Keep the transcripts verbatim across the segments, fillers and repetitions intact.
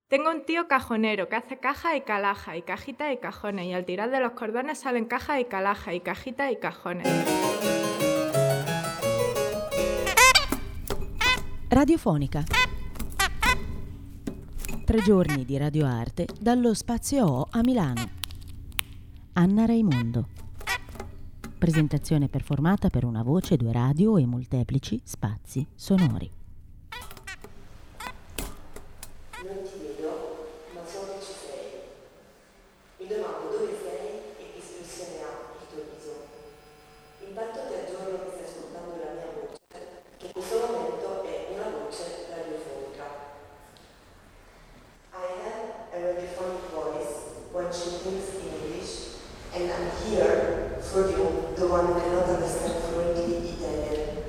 Tengo un tío cajonero que hace caja y calaja, y cajita y cajones, y al tirar de los cordones salen caja y calaja, y cajita y cajones. Radiofonica. Tre giorni di radioarte dallo Spazio O a Milano. Anna Raimondo. Presentazione performata per una voce, due radio e molteplici spazi sonori. Non ti vedo, ma so che ci sei. Mi domando dove sei e che espressione ha il tuo viso. Intanto ti aggiorno che stai ascoltando la mia voce, che in questo momento è una voce radiofonica. I have a radiophonic voice when she thinks in English, and I'm here for you, the one who cannot understand fluently Italian.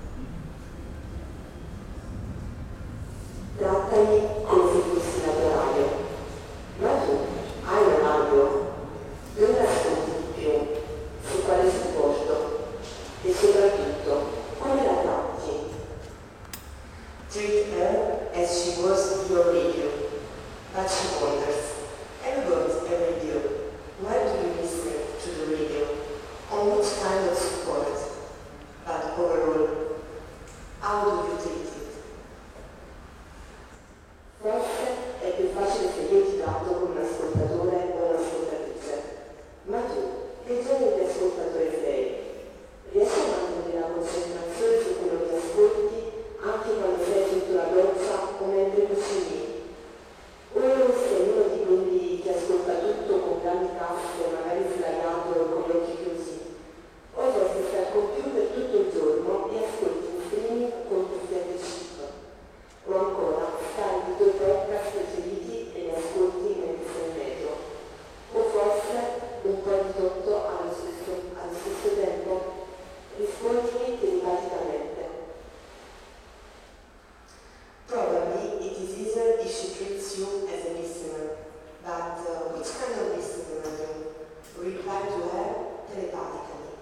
Trattami come se fossi la tua radio. Ma tu hai una radio? Dove ascolti di più? Su quale supporto? E soprattutto, come la tratti? Treat her as she was your radio. But she wonders, have you got a radio? Where do you listen to the radio? On which kind of support? But overall, how do you treat it? Forse è più facile se io ti tratto come un ascoltatore o un'ascoltatrice. Ma tu, che genere di ascoltatore sei? Riesci a mantenere la concentrazione su quello che ascolti anche quando sei sotto la doccia o mentre cucini? O sei uno di quelli che ascolta tutto con grandi casse, magari sdraiato o con gli occhi chiusi? O vorresti stare al computer tutto il giorno e ascolti in streaming con cuffie chip? O ancora, scarichi i tuoi podcast preferiti e li ascolti mentre sei in metro? O forse un po' di tutto allo stesso, allo stesso tempo? Rispondimi telepaticamente. Probably it is easier if she treats you as a listener, but uh, which kind of listener are you? Reply to her telepathically.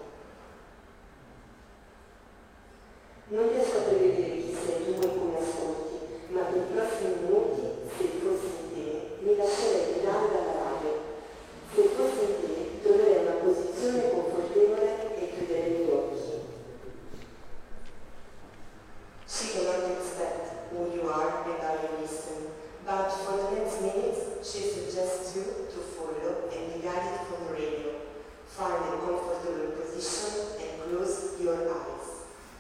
Non riesco a prevedere chi sei tu e come ascolti, ma per i prossimi minuti, se fossi in te, mi lascerei guidare dalla radio. Se fossi in te, troverei una posizione confortevole e chiuderei gli occhi. She cannot expect who you are and how you listen, but for the next minutes, she suggests you to follow and be guided from the radio. Find a comfortable position and close your eyes.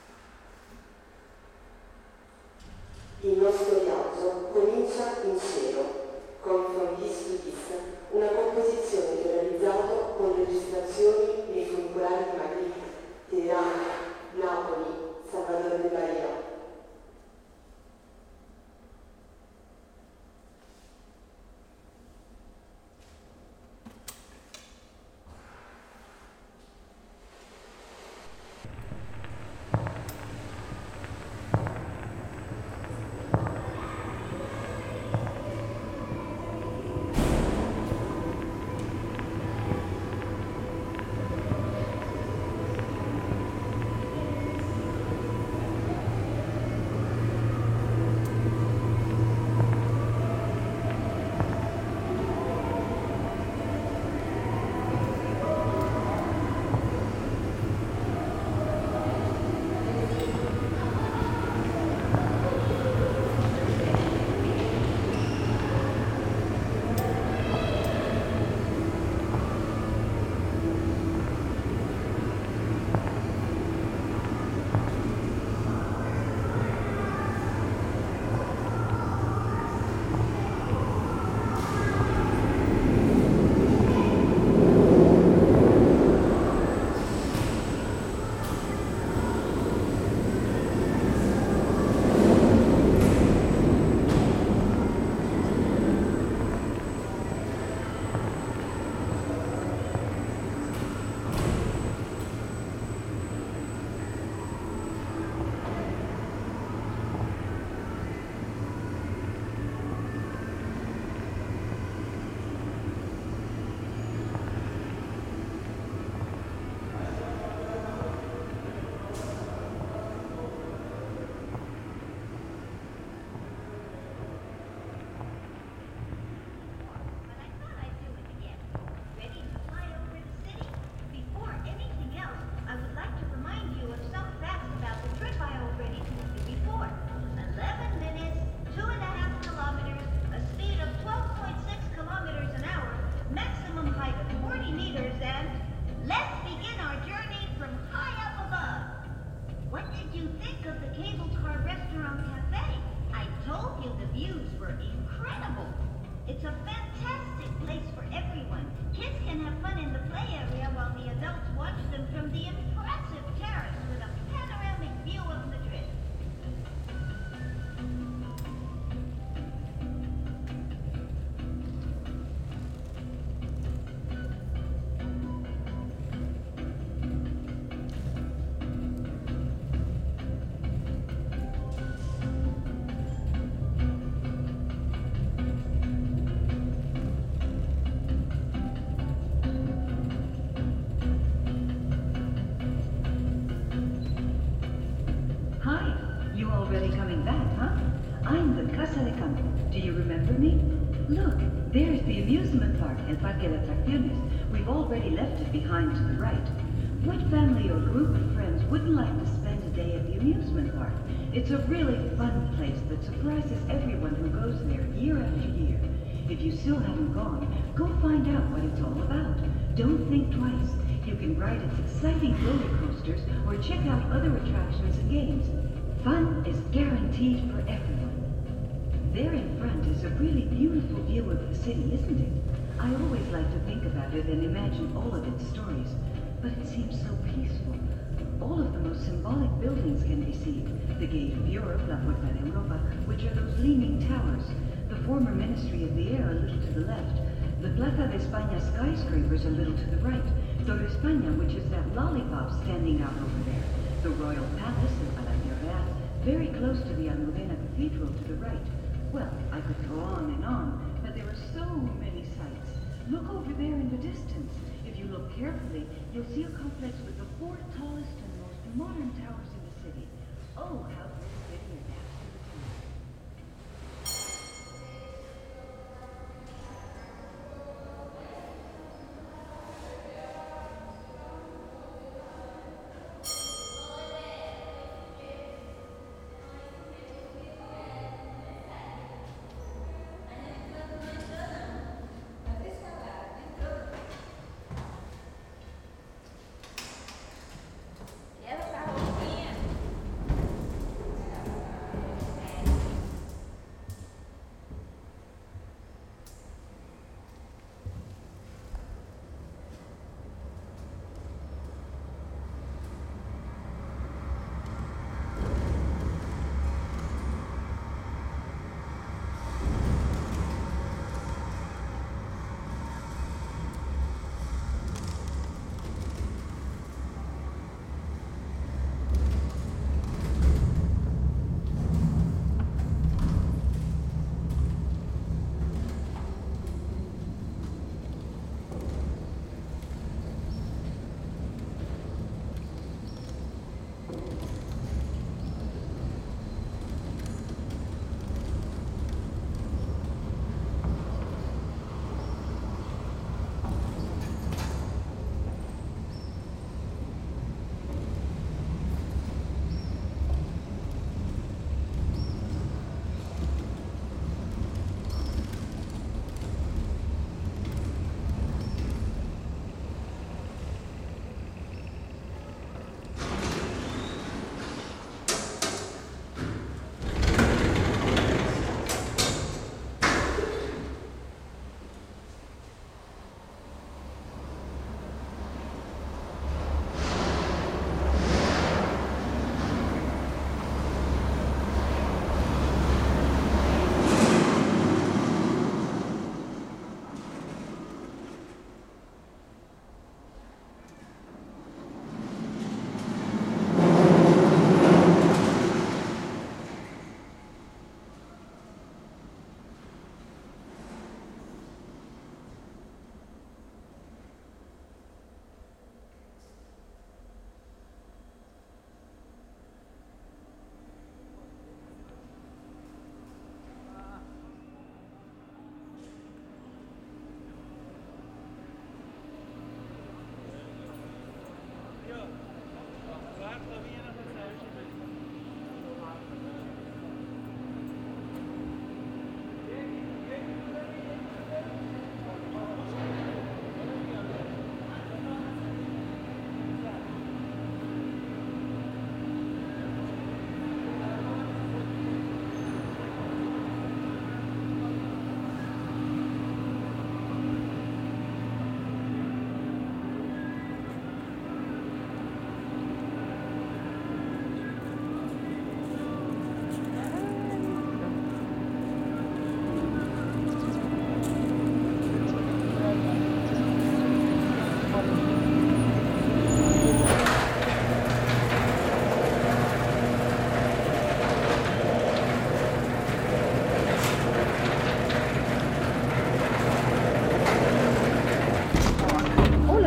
Il nostro viaggio comincia in cielo, con From This to This, una composizione che ho realizzato con registrazioni nei funicolari di Madrid, Teheran, Napoli, Salvador de Bahia. It's a fantastic place for everyone. Kids can have fun in the play area while the adults watch them from the impressive terrace with a panoramic view of Madrid. El Parque de Atracciones. We've already left it behind to the right. What family or group of friends wouldn't like to spend a day at the amusement park? It's a really fun place that surprises everyone who goes there year after year. If you still haven't gone, go find out what it's all about. Don't think twice. You can ride its exciting roller coasters or check out other attractions and games. Fun is guaranteed for everyone. There in front is a really beautiful view of the city, isn't it? I always like to think about it and imagine all of its stories, but it seems so peaceful. All of the most symbolic buildings can be seen. The Gate of Europe, La Puerta de Europa, which are those leaning towers. The former Ministry of the Air a little to the left. The Plaza de España skyscrapers a little to the right. Torre España, which is that lollipop standing out over there. The Royal Palace in Palacio Real, very close to the Almudena Cathedral to the right. Well, I could go on and on, but there are so many sights. Look over there in the distance. If you look carefully, you'll see a complex with the four tallest and most modern towers in the city. Oh, how pretty it is.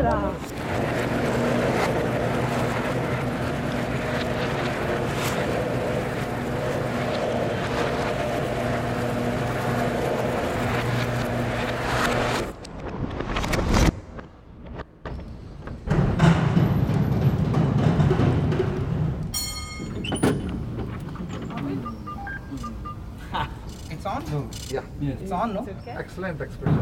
Voilà. It's on? No, yeah. It's on, no? Excellent expression.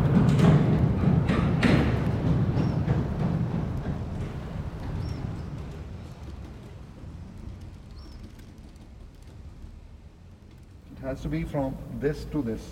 It has to be from this to this.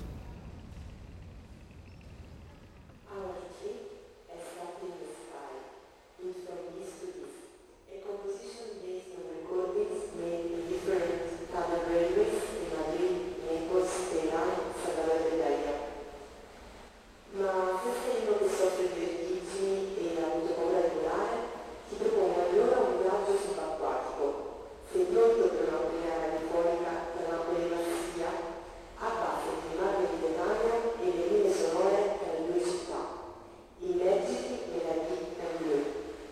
Our trip has started in the sky, put from this to this, a composition based on recordings made in different tunnel railways in Madrid, Naples, Tehran, Salvador de Bahia. Ma se sei uno che soffre di vertigini e ha avuto paura di volare, ti propongo allora un viaggio subacquatico. Sei pronto per una opera radiofonica per Napoli e Marsiglia? Abbassati il mar Mediterraneo e le linee sonore tra le due città. Immergiti nella Deep and Blue.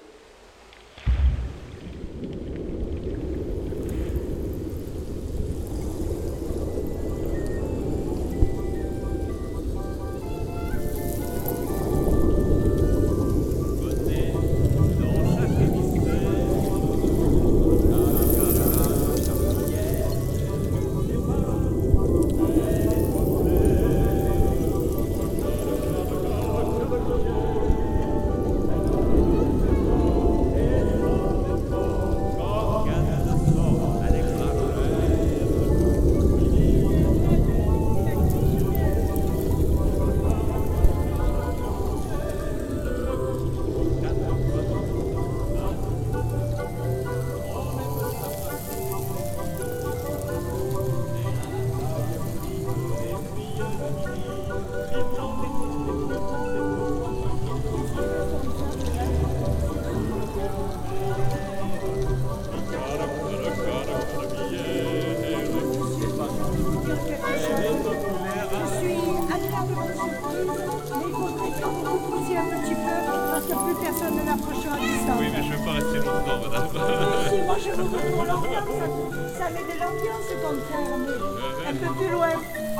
Ça met de l'ambiance comme ça, mais un peu plus loin.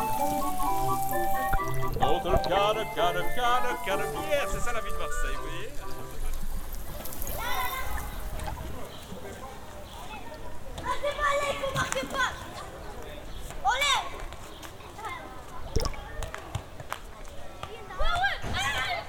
Autre piano, piano, piano, piano, yeah, c'est ça la vie de Marseille, vous voyez. Marquez pas, allez, vous marquez pas. Olé. Ouais, ouais, allez.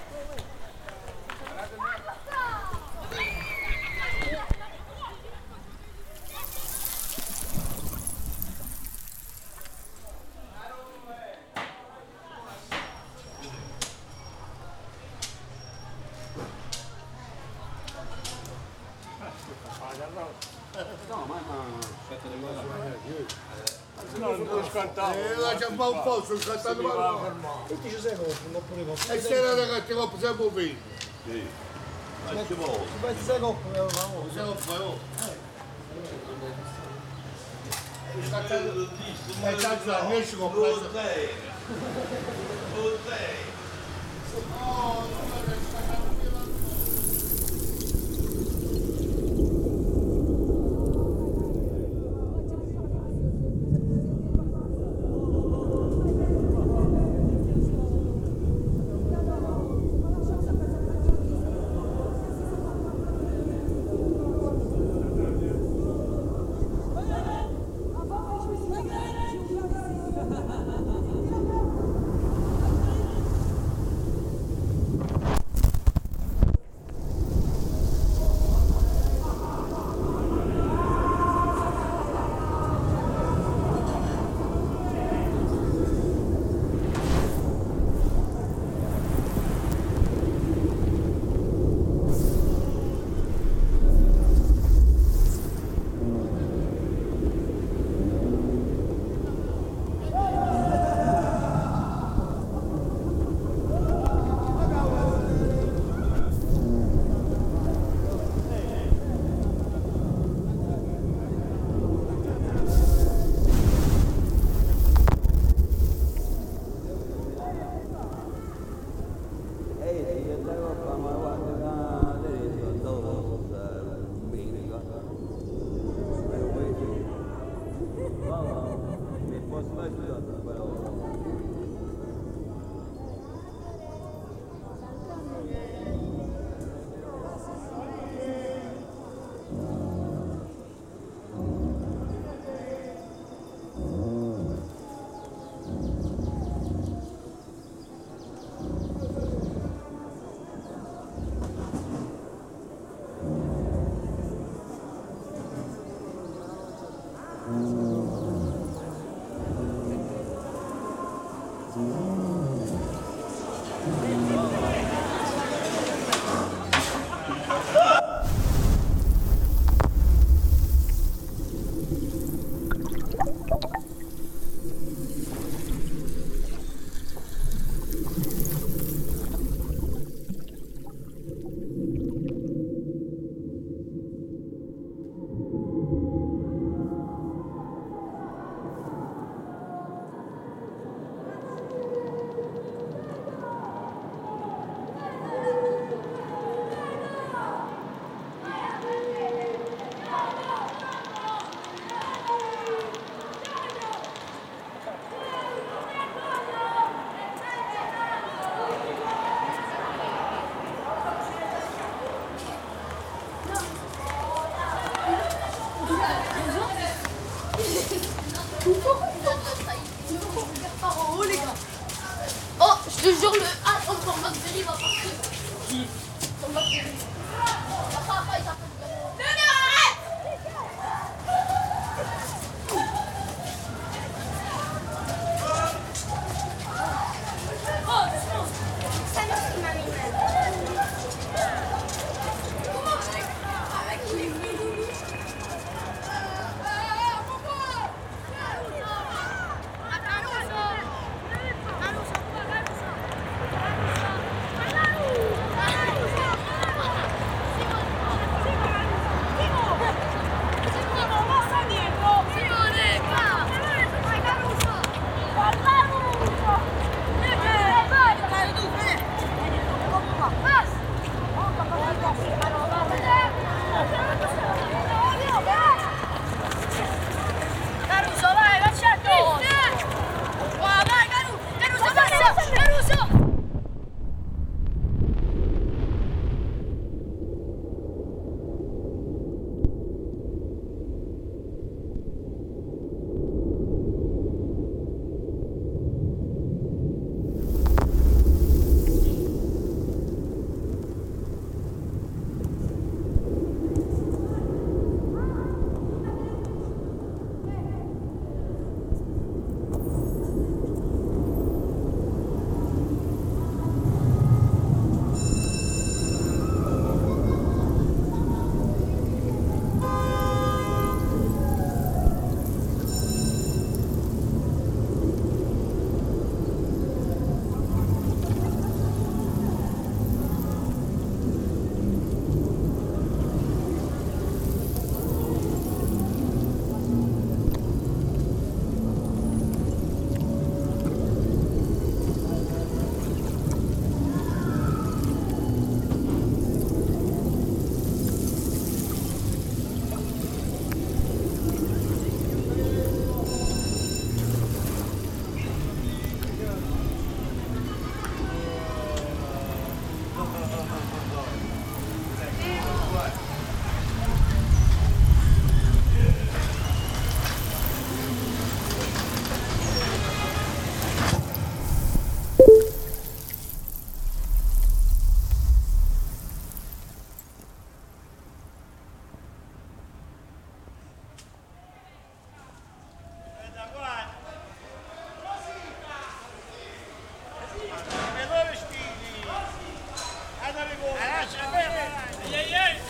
c'è un po' un po' sul castello di tutti ci sei coppi, e se la ragazzi coppi siamo finiti. Sì. Ma ci vuole. Si pensa sei coppi, sei coppi, oh. E tanto la mia ci compra. Je jure le ah, on va pas venir, va partir. Qui On va venir. Papa, papa, il s'appelle. Ehi, ehi!